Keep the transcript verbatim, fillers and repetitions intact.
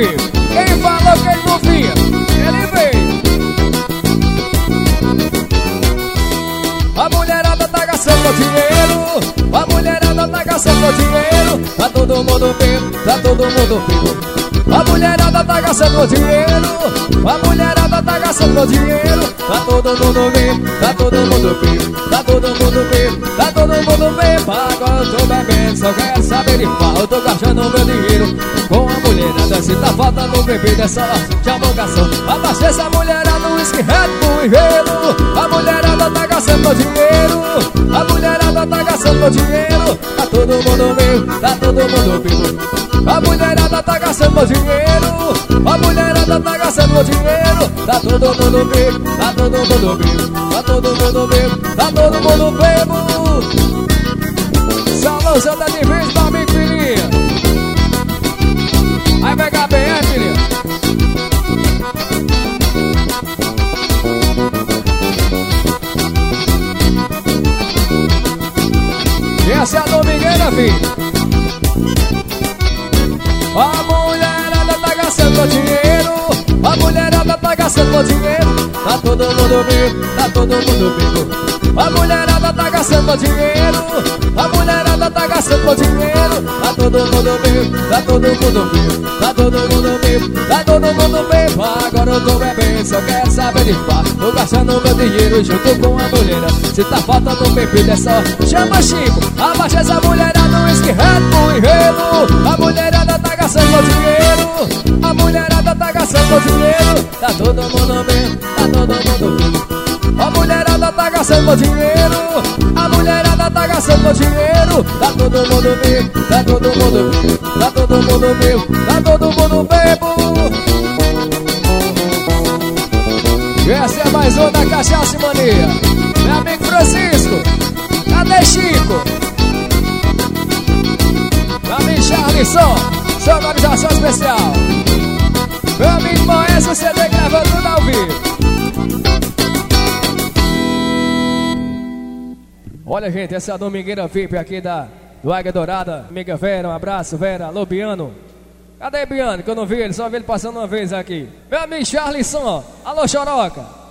vivo. Quem falou que ele não vinha, ele veio. A mulherada tá gastando dinheiro, a mulherada tá gastando dinheiro. Tá todo mundo vivo, tá todo mundo vivo. A mulherada tá gastando dinheiro, a mulherada tá gastando dinheiro. Tá todo mundo vivo, tá todo mundo vivo, tá todo mundo vivo, tá todo mundo vivo. Agora eu tô bebendo, só quero saber de pau. Eu tô gastando meu dinheiro com a mulherada. Se tá faltando bebida, é só chama o garçom. Abaixa essa mulherada, um whisky, Red Bull e gelo. A mulherada tá gastando dinheiro, a mulherada tá gastando dinheiro. Tá todo mundo vivo, tá todo mundo vivo. A mulherada tá gastando dinheiro, a mulherada tá gastando dinheiro. Tá todo mundo vivo, tá todo mundo vivo, tá todo mundo vivo, tá todo mundo vivo. Salão Santa de vez pra mim, filhinha. Vai pegar bem, é, filhinha? Essa é a domingueira, filho. A mulherada tá gastando dinheiro, a mulherada tá gastando dinheiro. Tá todo mundo vivo, tá todo mundo vivo. A mulherada tá gastando dinheiro, a mulherada tá gastando dinheiro. Tá todo mundo vivo, tá todo mundo vivo, tá todo mundo vivo, tá todo mundo vivo. Agora eu tô bebendo, só quero saber de pá. Tô gastando meu dinheiro junto com a mulher. Se tá faltando bebida é só chama Chico. Abaixa essa mulherada, um whisky, Red Bull e gelo. A mulherada tá gastando dinheiro, a mulherada tá gastando dinheiro. Tá todo mundo vivo, tá todo mundo vivo. A mulherada tá gastando dinheiro, a mulherada tá gastando dinheiro. Tá todo mundo vivo, tá todo mundo vivo, tá todo mundo vivo, tá todo mundo vivo. Essa é mais uma da Cachaça e Mania. Meu amigo Francisco, cadê Chico? Meu amigo Charlisson, sua organização especial. Meu amigo Moés, o C D gravando tudo ao vivo. Olha, gente, essa é a domingueira V I P aqui da do Águia Dourada. Amiga Vera, um abraço, Vera. Alô, Biano. Cadê Biano? Que eu não vi ele, só vi ele passando uma vez aqui. Meu amigo Charlisson, alô, Choroca.